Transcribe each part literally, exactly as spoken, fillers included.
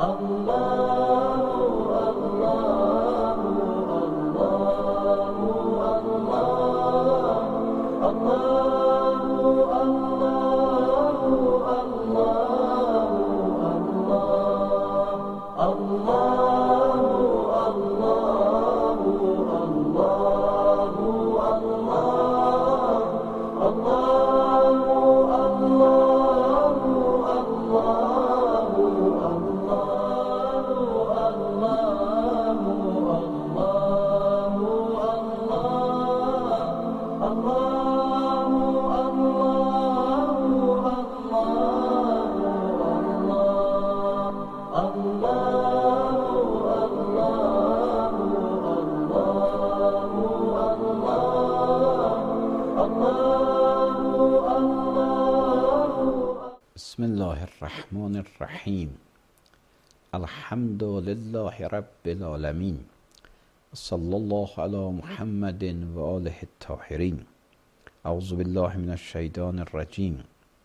بسم الله الرحمن الرحیم. الحمد لله رب العالمین. صلی الله علی محمد و آله الطاهرین. اعوذ بالله من الشیطان الرجیم.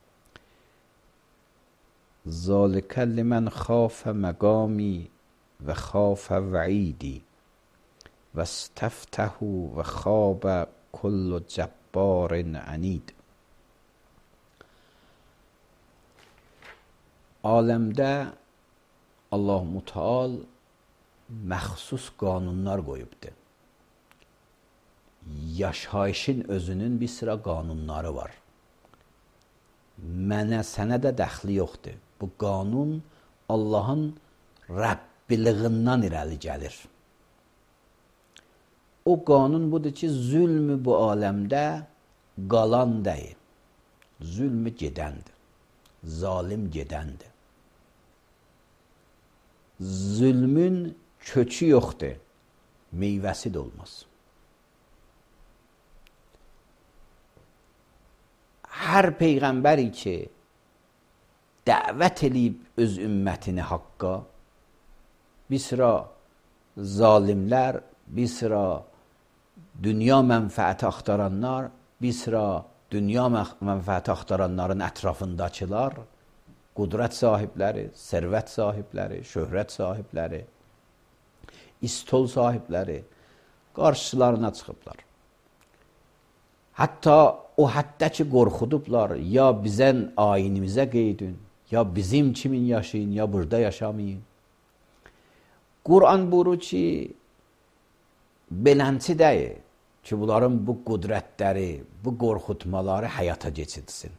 ذالک لمن خاف مقامی و خاف وعیدی و استفتحوا و خاب کل جبار عنید. Aləmdə Allah Müteal məxsus qanunlar qoyubdur. Yaşayışın özünün bir sıra qanunları var. Mənə, sənə də dəxli yoxdur. Bu qanun Allahın Rəbbiliğindən irəli gəlir. O qanun budur ki, zülmü bu aləmdə qalan deyil. Zülmü gedəndir. Zalim gedəndir. Zülmün kökü yoxdur, meyvəsi də olmaz. Hər peyğəmbəri ki, dəvət edib öz ümmətini haqqa, bir sıra zalimlər, bir sıra dünya mənfəəti axtaranlar, bir sıra dünya mənfəəti axtaranların ətrafındakılar, qudrət sahibləri, sərvət sahibləri, şöhrət sahibləri, istol sahibləri qarşılarına çıxıblar. Hətta o həddə ki, qorxudublar, ya bizən ayinimizə qeydin, ya bizim kimin yaşayın, ya burada yaşamayın. Quran buyurur ki, belənçi deyil ki, bunların bu qudrətləri, bu qorxutmaları həyata keçirsin.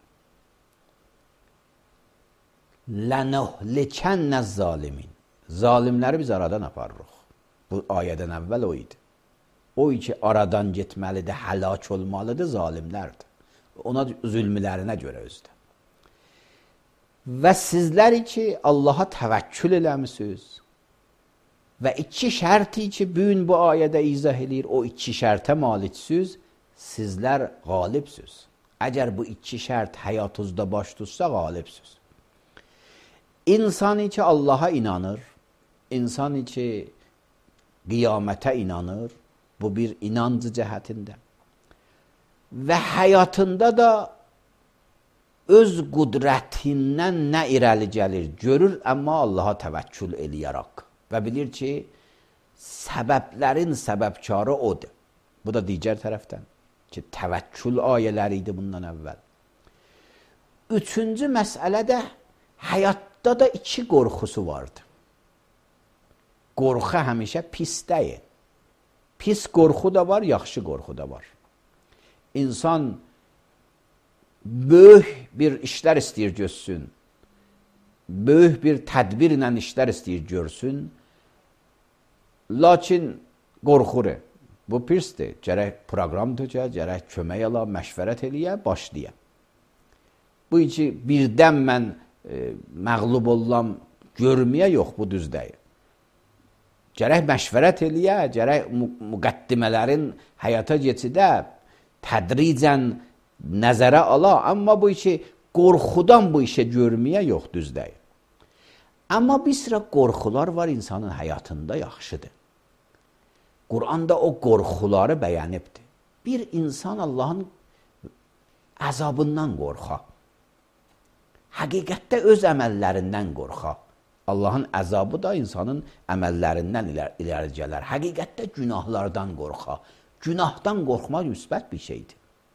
لَنُهْلِكَنَّ الظَّالِمِينَ. Zalimləri biz aradan aparırıq. Bu ayədən əvvəl o idi. O ki, aradan getməlidir, həlak olmalıdır, zalimlərdir. Ona zülmlərinə görə özdə. Və sizləri ki, Allaha təvəkkül eləmişsiniz və iki şərti ki, bugün bu ayədə izah edir, o iki şərtə maliksiniz, sizlər qalibsiniz. Əgər bu iki şərt həyatınızda baş tutsa, qalibsiniz. İnsanı ki Allaha inanır, insanı ki qiyamətə inanır, bu bir inancı cəhətində və həyatında da öz qudrətindən nə irəli gəlir, görür, amma Allaha təvəkkül eləyərək və bilir ki, səbəblərin səbəbkarı odur. Bu da digər tərəfdən ki, təvəkkül ayələri idi bundan əvvəl. Üçüncü məsələdə həyat da da iki qorxusu vardı. Qorxu həmişə pis deyil. Pis qorxu da var, yaxşı qorxu da var. İnsan böyük bir işlər istəyir görsün, böyük bir tədbirlə işlər istəyir görsün, lakin qorxur. Bu pisdir. Gərək proqram tökə, gərək kömək ala, məşvərət eləyə, başlaya. Bu ki, birdən mən E, məğlub olam, görməyə yox, bu düz deyil. Gərək məşvərət eləyə, gərək müqəddimələrin həyata keçidə, tədricən nəzərə ala, amma bu işi qorxudan bu işə görməyə yox, düz deyil. Amma bir sıra qorxular var insanın həyatında yaxşıdır. Quranda o qorxuları bəyənibdir. Bir insan Allahın əzabından qorxa. Həqiqətdə öz əməllərindən qorxa. Allahın əzabı da insanın əməllərindən irəli gələr. Həqiqətdə günahlardan qorxa. Günahdan qorxmaq müsbət bir şeydir.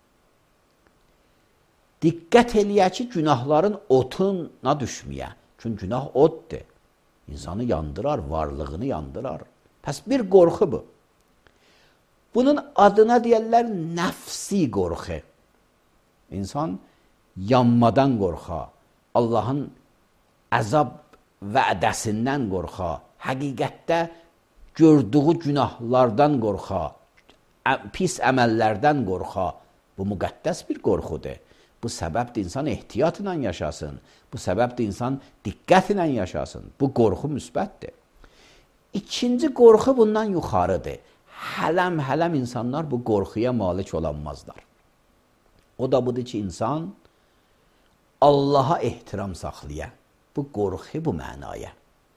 Diqqət eləyək ki, günahların otuna düşməyə. Çünki günah oddur. İnsanı yandırar, varlığını yandırar. Pəs bir qorxu bu. Bunun adına deyərlər nəfsi qorxu. İnsan yanmadan qorxa. Allahın əzab vədəsindən qorxa. Həqiqətdə gördüyü günahlardan qorxa. Pis əməllərdən qorxa. Bu müqəddəs bir qorxudur. Bu səbəbdir insan ehtiyatla yaşasın. Bu səbəbdir insan diqqətlə yaşasın. Bu qorxu müsbətdir. İkinci qorxu bundan yuxarıdır. Hələm-hələm insanlar bu qorxuya malik olanmazlar. O da budur ki, insan Allaha ehtiram saxlaya. Bu qorxu bu mənaya.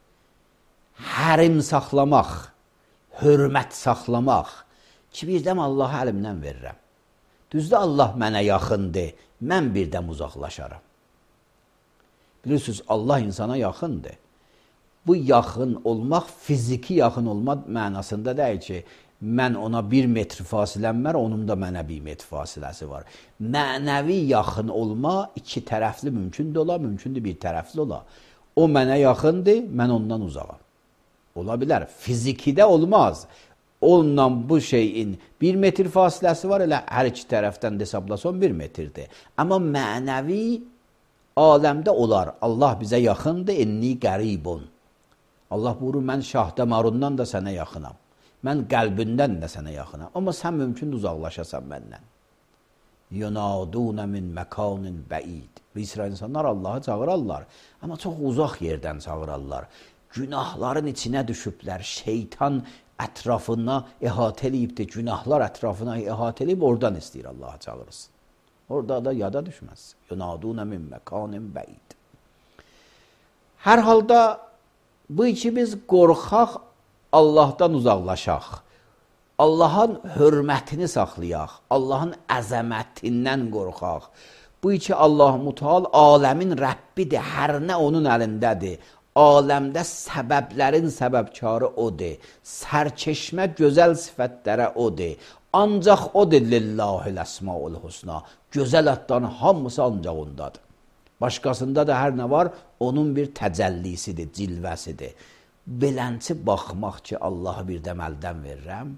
Hərim saxlamaq, hörmət saxlamaq ki, birdəm Allahı əlimdən verirəm. Düzdür, Allah mənə yaxındır, mən birdəm uzaqlaşaram. Bilirsiniz, Allah insana yaxındır. Bu yaxın olmaq, fiziki yaxın olmaq mənasında deyil ki, mən ona bir metr fasiləm var, onun da mənə bir metr fasiləsi var. Mənəvi yaxın olma iki tərəfli mümkün də ola, mümkün də bir tərəfli ola. O mənə yaxındır, mən ondan uzaqam. Ola bilər, fizikidə olmaz. Onunla bu şeyin bir metr fasiləsi var, elə hər iki tərəfdən də hesablasan bir metrdir. Amma mənəvi aləmdə olar. Allah bizə yaxındır, inni qəribun. Allah buyurur, mən şah damarından da sənə yaxınam. Mən qəlbindən də sənə yaxınam. Amma sən mümkün uzaqlaşasan məndən. Yunaduna min məkanin bəid. Bir sıra insanlar Allahı çağırarlar. Amma çox uzaq yerdən çağırarlar. Günahların içinə düşüblər. Şeytan ətrafına əhatə eləyibdir. Günahlar ətrafına əhatə eləyib, oradan istəyir Allahı çağırırsın. Orada da yada düşməz. Yunaduna min məkanin bəid. Hər halda bu iki biz qorxaq, Allahdan uzaqlaşaq. Allahın hörmətini saxlayaq. Allahın əzəmətindən qorxaq. Bu iki Allah Müteal aləmin Rəbbidir. Hər nə onun əlindədir. Aləmdə səbəblərin səbəbkarı odur. Sərçeşmə gözəl sifətlərə odur. Ancaq odur lillahil əsmaul husna. Gözəl adların hamısı ancaq ondadır. Başqasında da hər nə var, onun bir təcəllisidir, cilvəsidir. Belənçi baxmaq ki, Allahı bir dəməldən verirəm,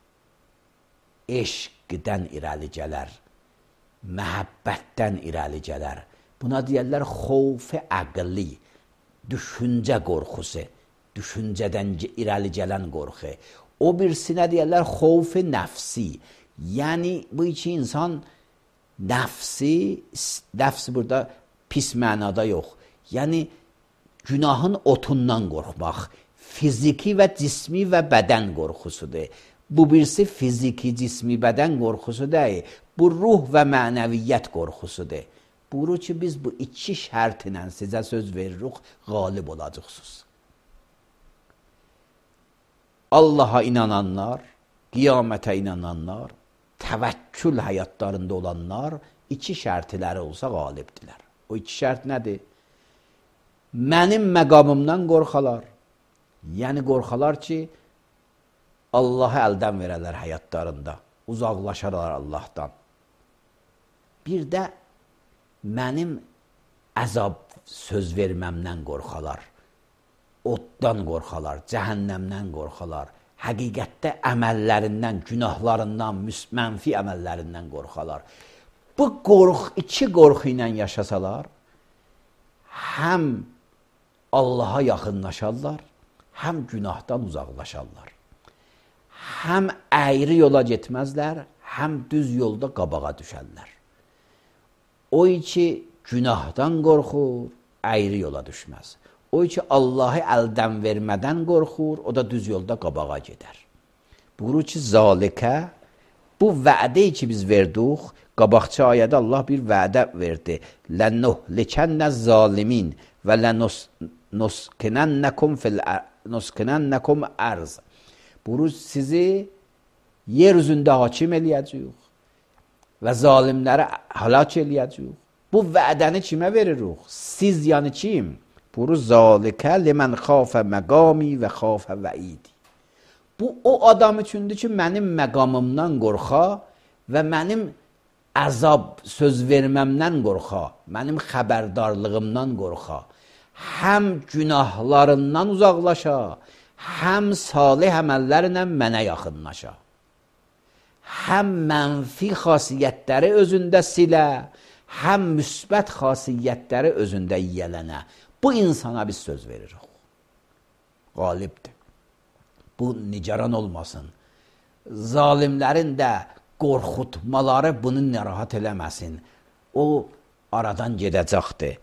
eşqdən irəli gələr, məhəbbətdən irəli gələr. Buna deyərlər xovf-i əqli, düşüncə qorxusu, düşüncədən irəli gələn qorxu. O birisinə deyərlər xovf-i nəfsi, yəni bu iki insan nəfsi, nəfsi burada pis mənada yox, yəni günahın otundan qorxmaq, fiziki və cismi və bədən qorxusudur. Bu birisi fiziki, cismi, bədən qorxusu deyil, bu ruh və mənəviyyət qorxusudur. Buyurur ki, biz bu iki şərtlə sizə söz veririk, qalib olacaqsınız. Allaha inananlar, qiyamətə inananlar, təvəkkül həyatlarında olanlar iki şərtləri olsa qalibdilər. O iki şərt nədir? Mənim məqamımdan qorxalar. Yəni qorxalar ki, Allahı əldən verərlər həyatlarında, uzaqlaşarlar Allahdan. Bir də mənim əzab söz verməmdən qorxalar, oddan qorxalar, cəhənnəmdən qorxalar, həqiqətdə əməllərindən, günahlarından, mənfi əməllərindən qorxalar. Bu qorx, iki qorxu ilə yaşasalar, həm Allaha yaxınlaşarlar, həm günahdan uzaqlaşarlar. Həm əyri yola getməzlər, həm düz yolda qabağa düşərlər. O iki günahdan qorxur, əyri yola düşməz. O iki Allahı əldən vermədən qorxur, o da düz yolda qabağa gedər. Buyurur ki, zalikə, bu vədə ki biz verdik, qabaqçı ayədə Allah bir vədə verdi. Lənuhlikənnəz zalimin və lənuskinənnəkum ərz. Buyurur, sizi yer üzündə hakim eləyəcəyik və zalimləri həlak eləyəcəyik. Bu vədəni kimə veririk? Siz yəni kim? Buru zalikə limən xafə məqami və xafə vəidi. Bu o adam üçündür ki, mənim məqamımdan qorxa və mənim əzab söz verməmdən qorxa, mənim xəbərdarlığımdan qorxa. Həm günahlarından uzaqlaşa, həm salih əməllərlə mənə yaxınlaşa. Həm mənfi xasiyyətləri özündə silə, həm müsbət xasiyyətləri özündə yiyələnə. Bu insana biz söz veririk. Qalibdir. Bu nigaran olmasın. Zalimlərin də qorxutmaları bunu narahat eləməsin. O aradan gedəcəkdir.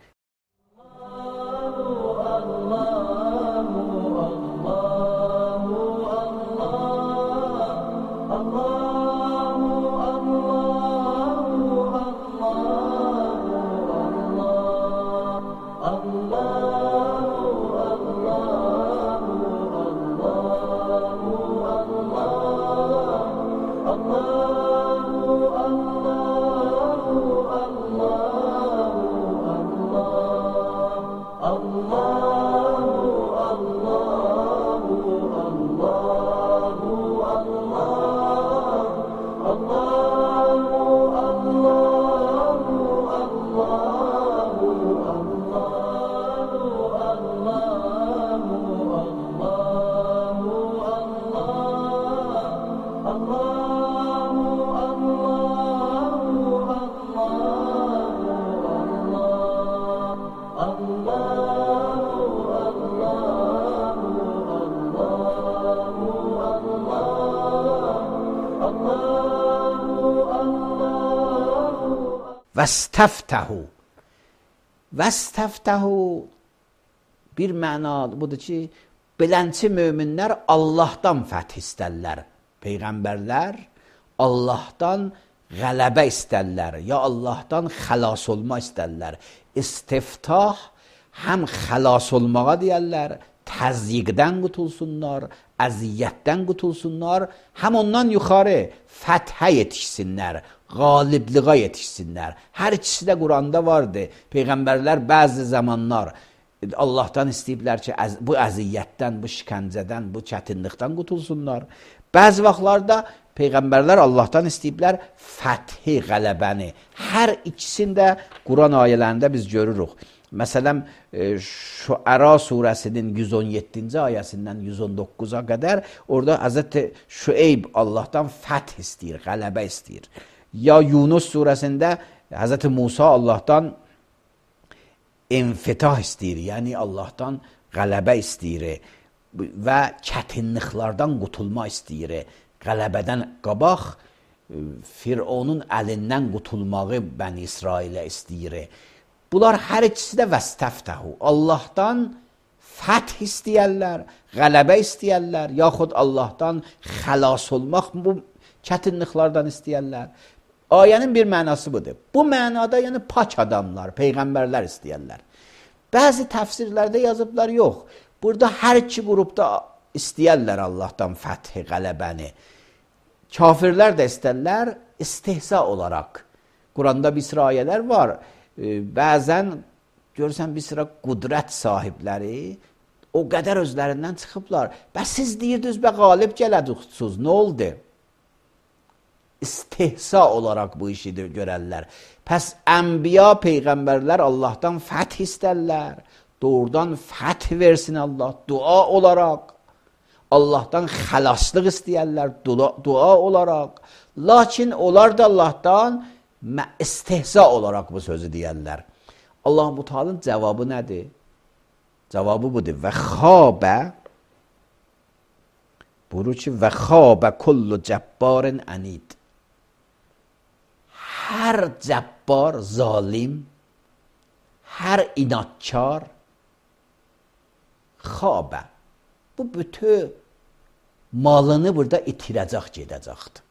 Vəstəftəhu. Vəstəftəhu bir məna budur ki, belənçi möminlər Allahdan fəth istərlər. Peyğəmbərlər Allahdan qələbə istərlər, ya Allahdan xəlas olma istərlər. İstiftah həm xəlas olmağa deyərlər, təzyiqdən qutulsunlar, əziyyətdən qutulsunlar, həm ondan yuxarı fəthə yetişsinlər, qalibliğa yetişsinlər. Hər ikisi də Quranda vardı. Peyğəmbərlər bəzi zamanlar Allahdan istəyiblər ki, bu əziyyətdən, bu şikəncədən, bu çətinlikdən qutulsunlar. Bəzi vaxtlarda Peyğəmbərlər Allahdan istəyiblər fəthi, qələbəni. Hər ikisində Quran ayələrində biz görürük. Məsələn, Şüəra surəsinin yüz on yeddinci ayəsindən yüz on doqquza qədər orada Həzrəti Şüeyb Allahdan fəth istəyir, qələbə istəyir. Ya Yunus surəsində Həzrəti Musa Allahdan infitah istəyir, yəni Allahdan qələbə istəyir və çətinliklərdən qutulma istəyir. Qələbədən qabaq Fironun əlindən qutulmağı Bəni İsrailə istəyir. Bunlar hər ikisi də vəstəftəhu. Allahdan fəth istəyərlər, qələbə istəyərlər, yaxud Allahdan xəlas olmaq bu çətinliklərdən istəyərlər. Ayənin bir mənası budur. Bu mənada yəni pak adamlar, peyğəmbərlər istəyərlər. Bəzi təfsirlərdə yazıblar, yox. Burada hər iki qrupda istəyərlər Allahdan fəthi, qələbəni. Kafirlər də istərlər, istehza olaraq. Quranda bir sıra ayələr var. Bəzən görürsən bir sıra qudrət sahibləri o qədər özlərindən çıxıblar. Bəs siz deyirdiniz, bə qalib gələdiniz, nə oldu? İstehza olaraq bu işi görərlər. Pəs ənbiya, peyğəmbərlər Allahdan fəth istərlər. Doğrudan fəth versin Allah, dua olaraq. Allahdan xəlaslıq istəyərlər, dua, dua olaraq. Lakin onlar da Allahdan istehza olaraq bu sözü deyərlər. Allah-u Teala'nın cavabı nədir? Cavabı budur. Və xabə buyurur ki, və xabə kullu cəbbarin ənid. Hər cəbbar, zalim, hər inadkar, xabə. Bu bütün malını burada itirəcək, gedəcəkdir.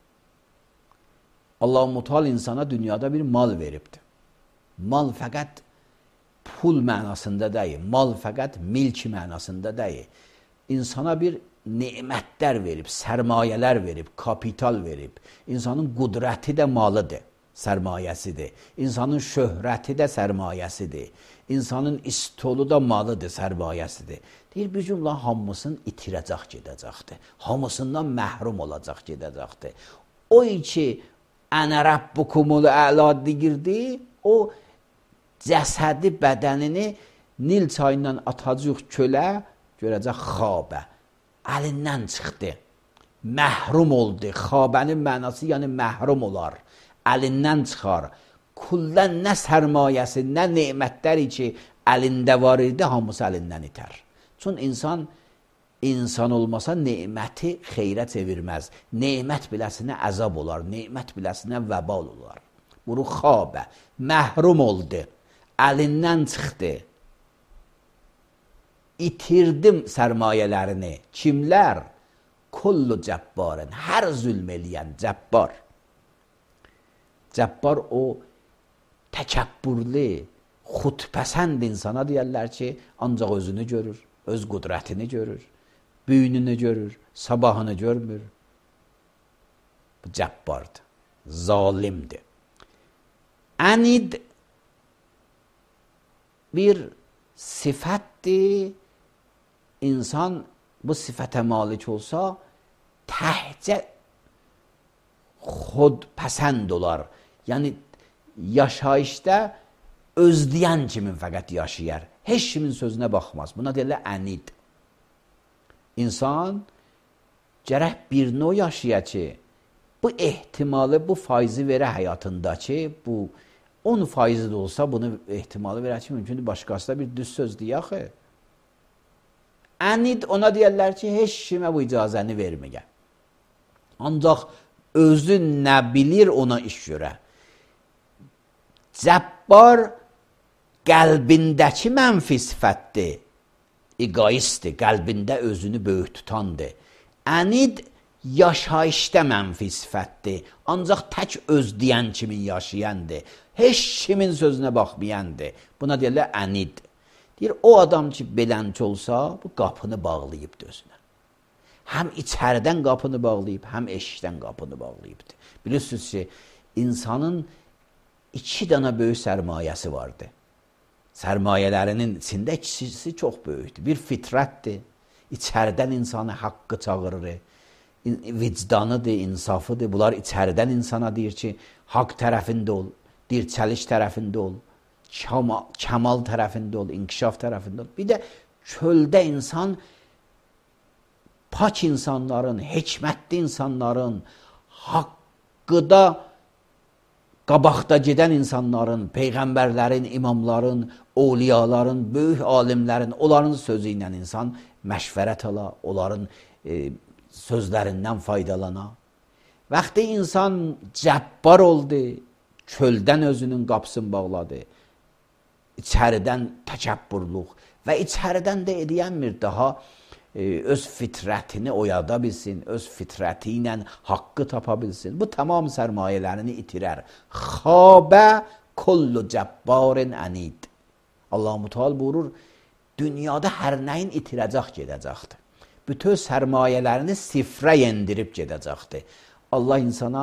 Allah-u Teala insana dünyada bir mal veribdir. Mal fəqət pul mənasında deyil, mal fəqət milk mənasında deyil. İnsana bir nemətlər verib, sərmayələr verib, kapital verib. İnsanın qudrəti də malıdır. sərmayəsidir. İnsanın şöhrəti də sərmayəsidir. İnsanın istolu da malıdır, sərmayəsidir. Deyir, bir cümlə hamısını itirəcək gedəcəkdir. Hamısından məhrum olacaq gedəcəkdir. O ki, ənə rəbbukumul əla deyirdi, o cəsədi, bədənini Nil çayından atacaq kölə, görəcək xabə. Əlindən çıxdı. Məhrum oldu. Xabənin mənası, yəni məhrum olar. Əlindən çıxar. Kullən nə sərmayəsi, nə nemətləri ki, əlində var idi, hamısı əlindən itər. Çünki insan, insan olmasa neməti xeyrə çevirməz. Nemət biləsinə əzab olar, nemət biləsinə vəbal olar. Bunu xabə, məhrum oldu, əlindən çıxdı. İtirdim sərmayələrini. Kimlər? Kullu cəbbarın, hər zülm eləyən cəbbar. Cəbbar o təkəbbürlü, xudpəsənd insana deyərlər ki, ancaq özünü görür, öz qudrətini görür, büyününü görür, sabahını görmür. Bu cəbbardır, zalimdir. Ənid bir sifətdir. İnsan bu sifətə malik olsa, təhcə xudpəsənd olar. Yəni, yaşayışda özləyən kimin fəqət yaşayar. Heç kimin sözünə baxmaz. Buna deyirlər ənid. İnsan gərək bir növ yaşaya ki, bu ehtimalı, bu faizi verə həyatında ki, bu on faizi də olsa bunu ehtimalı verə ki, mümkündür başqası da bir düz söz deyək. Ənid ona deyərlər ki, heç kimə bu icazəni verməyə. Ancaq özü nə bilir ona iş görə. Cəbbar qəlbindəki mənfi sifətdir. Egoistdir, qəlbində özünü böyük tutandır. Ənid yaşayışda mənfi sifətdir. Ancaq tək öz deyən kimin yaşayandır. Heç kimin sözünə baxmayandır. Buna deyərlər ənid. Deyir, o adam ki, belənç olsa, bu qapını bağlayıbdır özünə. Həm içərdən qapını bağlayıb, həm eşikdən qapını bağlayıbdır. Bilirsiniz ki, insanın iki dana böyük sərmayəsi vardı. Sərmayələrinin içində ikisi çox böyükdür. Bir fitrətdir, içərdən insanı haqqı çağırır, vicdanıdır, insafıdır. Bunlar içərdən insana deyir ki, haqq tərəfində ol, dirçəliş tərəfində ol, kəmal tərəfində ol, inkişaf tərəfində ol. Bir də çöldə insan, pak insanların, hikmətli insanların, haqqıda qabaqda gedən insanların, peyğəmbərlərin, imamların, ovliyaların, böyük alimlərin, onların sözü ilə insan məşvərət ala, onların e, sözlərindən faydalana. Vaxtı insan cəbbar oldu, çöldən özünün qapısını bağladı, içəridən təkəbbürlük və içəridən də edəyənmir daha e, öz fitrətini oyada bilsin, öz fitrəti ilə haqqı tapa bilsin. Bu tamam sərmayələrini itirər. Xabə kullu cəbbarin ənid. Allah-u Teala buyurur, dünyada hər nəyin itirəcək gedəcəkdir. Bütün sərmayələrini sifrə yendirib gedəcəkdir. Allah insana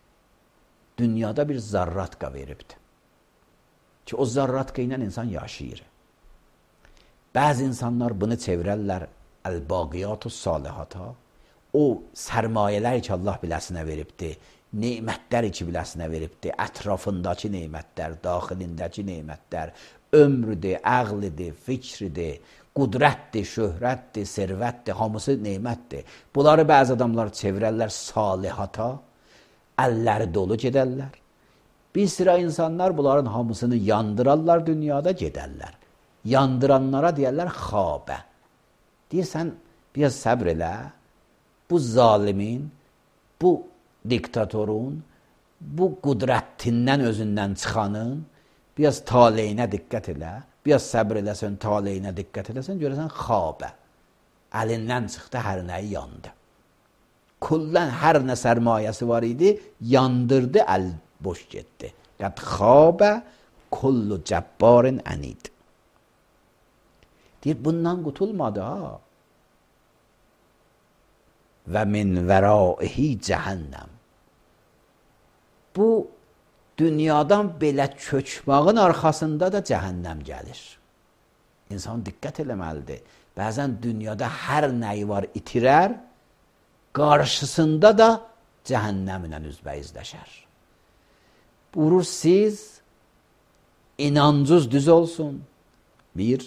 dünyada bir zarratka veribdir. Ki o zarratka ilə insan yaşayır. Bəzi insanlar bunu çevirərlər əl-baqiyat-ı salihata. O sərmayələr ki Allah biləsinə veribdir, nemətlər ki biləsinə veribdir, ətrafındakı nemətlər, daxilindəki nemətlər, ömrüdür, əqlidir, fikridir, qudrətdir, şöhrətdir, servətdir, hamısı nemətdir. Bunları bəzi adamlar çevirərlər salihata, əlləri dolu gedərlər. Bir sıra insanlar bunların hamısını yandırarlar dünyada, gedərlər. Yandıranlara deyərlər xabə. Deyirsən, biraz səbr elə, bu zalimin, bu diktatorun, bu qudrətindən özündən çıxanın, biraz taleyinə diqqət elə, biraz səbr eləsən, taleyinə diqqət eləsən, görəsən xabə. Əlindən çıxdı, hər nəyi yandı. Kullən hər nə sərmayəsi var idi, yandırdı, əl boş getdi. Qəd xabə kullu cəbbarin ənid. Deyir, bundan qutulmadı ha. Və min vəraihi cəhənnəm. Bu dünyadan belə köçmağın arxasında da cəhənnəm gəlir. İnsan diqqət eləməlidir. Bəzən dünyada hər nəyi var itirər, qarşısında da cəhənnəmlə üzbəyizləşər. Buyurur, siz inancınız düz olsun. Bir,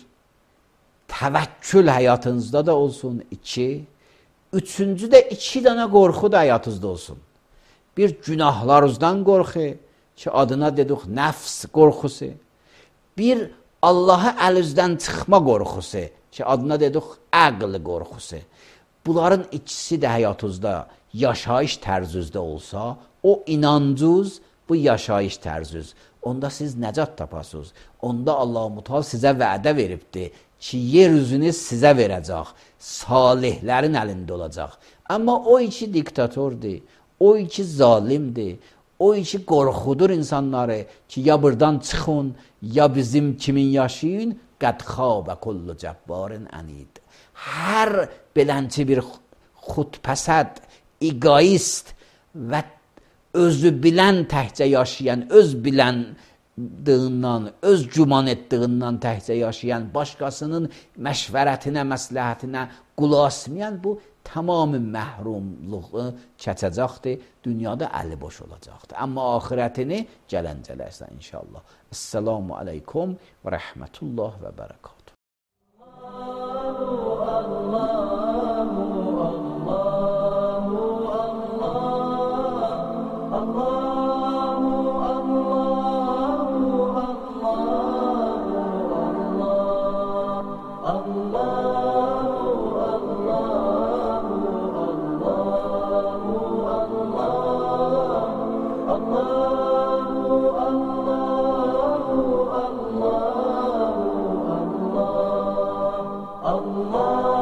təvəkkül həyatınızda da olsun. İki, üçüncü də iki dənə qorxu da həyatınızda olsun. Bir, günahlarınızdan qorxu ki, adına dedik nəfs qorxusu. Bir, Allah'a əlinizdən çıxma qorxusu ki, adına dedik əql qorxusu. Bunların ikisi də həyatınızda yaşayış tərzinizdə olsa, o inancınız, bu yaşayış tərziniz, onda siz nəcat tapasınız. Onda Allah-u Mutal sizə vədə veribdir ki, yer üzünü sizə verəcək, salihlərin əlində olacaq. Amma o iki diktatordur, o iki zalimdir, o iki qorxudur insanları ki, ya buradan çıxın, ya bizim kimin yaşayın, qəd xabə kullu cəbbarin ənid. Hər belənçi bir xudpəsəd, egoist və özü bilən təhcə yaşayan, öz biləndığından, öz güman etdiğindən təhcə yaşayan, başqasının məşvərətinə, məsləhətinə qulaq asmayan bu tamamı məhrumluğu keçəcəkdir, dünyada əli boş olacaqdır. Amma axirətini gələncələrsən inşallah. Esselamu aleykum və rəhmətullah və bərəkatuhu. Allah